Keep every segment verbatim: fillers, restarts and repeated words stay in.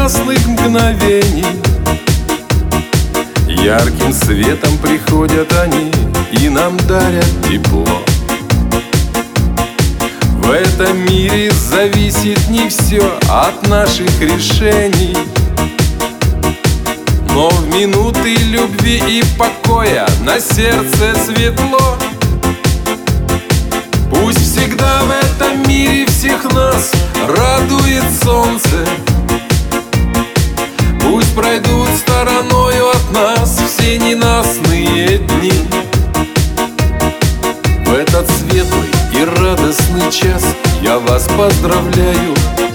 прекрасных мгновений. Ярким светом приходят они и нам дарят тепло. В этом мире зависит не все от наших решений, но в минуты любви и покоя на сердце светло. Пусть всегда в этом мире всех нас радует солнце. Пусть пройдут стороною от нас все ненастные дни. В этот светлый и радостный час я вас поздравляю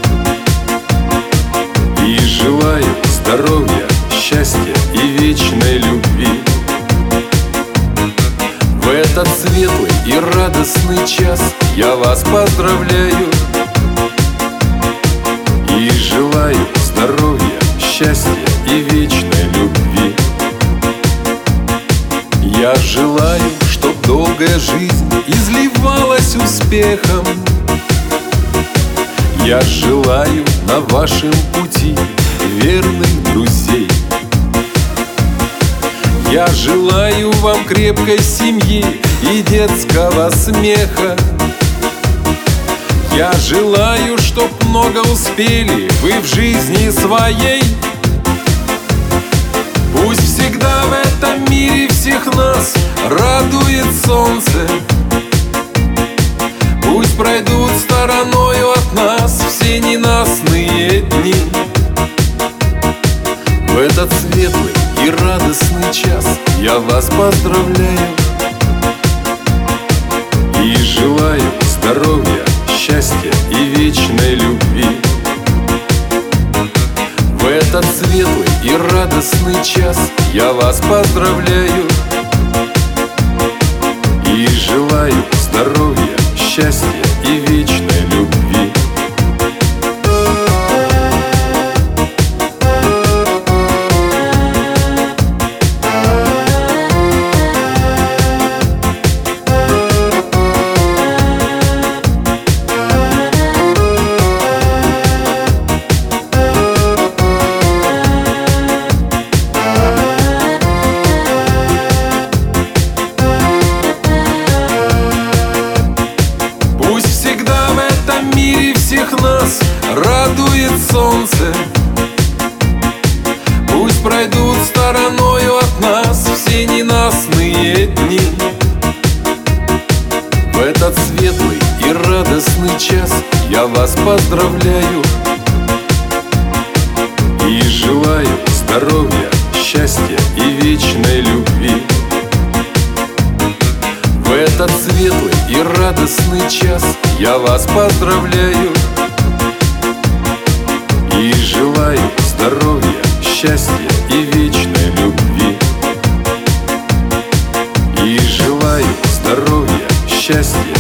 и желаю здоровья, счастья и вечной любви. В этот светлый и радостный час я вас поздравляю и желаю здоровья, счастья и вечной любви. Я желаю, чтоб долгая жизнь изливалась успехом. Я желаю на вашем пути верных друзей. Я желаю вам крепкой семьи и детского смеха. Я желаю, чтоб много успели вы в жизни своей. Пусть всегда в этом мире всех нас радует солнце. Пусть пройдут стороною от нас все ненастные дни. В этот светлый и радостный час я вас поздравляю и желаю здоровья, счастья и вечной любви. В этот светлый и радостный час я вас поздравляю и желаю здоровья, счастья и вечной любви. Нас радует солнце. Пусть пройдут стороною от нас все ненастные дни. В этот светлый и радостный час я вас поздравляю и желаю здоровья, счастья и вечной любви. В этот светлый и радостный час я вас поздравляю и желаю здоровья, счастья и вечной любви. И желаю здоровья, счастья